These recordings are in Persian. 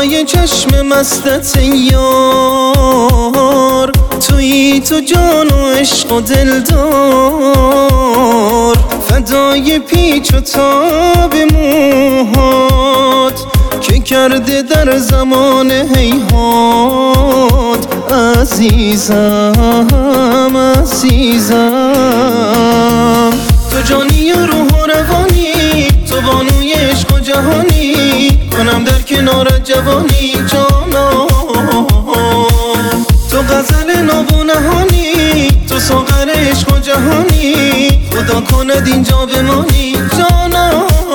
فدای چشم مستت یار، تویی تو جان و عشق و دلدار، فدای پیچ و تاب موهات که کرده در زمان هیهات. عزیزم عزیزم، تو جانی و روح و روانی، تو بانوی عشق و جهانی، کنم در کنار جوانی جانا. تو غزل ناب و نهانی، تو ساغر عشق و جهانی، خدا کند اینجا بمانی جانا.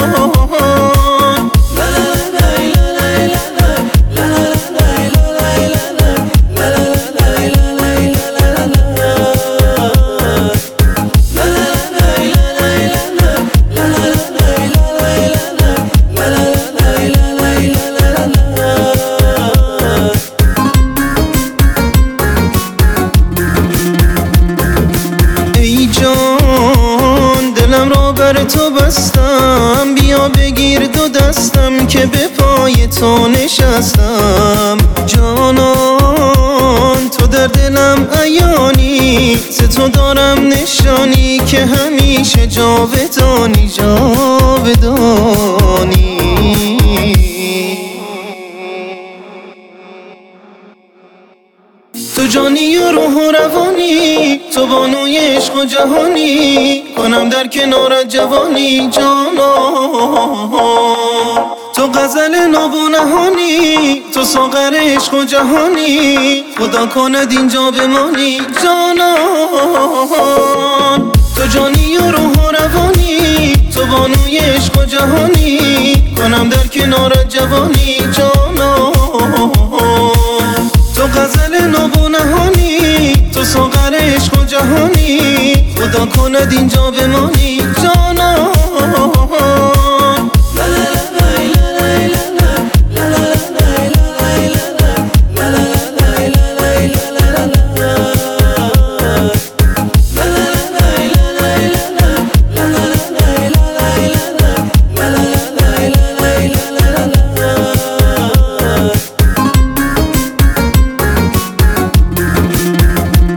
دلم را بر تو بستم، بیا بگیر دو دستم که به پای تو نشستم. جانان تو در دلم عیانی، ز تو دارم نشانی که همیشه جاودانی جاودانی. تو جانی و روح و روانی، تو بانوی عشق و جهانی، کنم در کنار جوانی جانا. تو غزل ناب و نهانی، تو ساغر عشق و جهانی، خدا کند اینجا بمانی جانا. تو جانی و روح و روانی، تو بانوی عشق و جهانی، کنم در کنار جوانی جانا. تو غزل ناب و نهانی، تو ساغر عشق و جهانی، خدا کند اینجا بمانی جانا.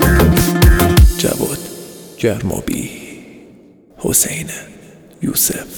جواد گرمابی، حسین یوسف.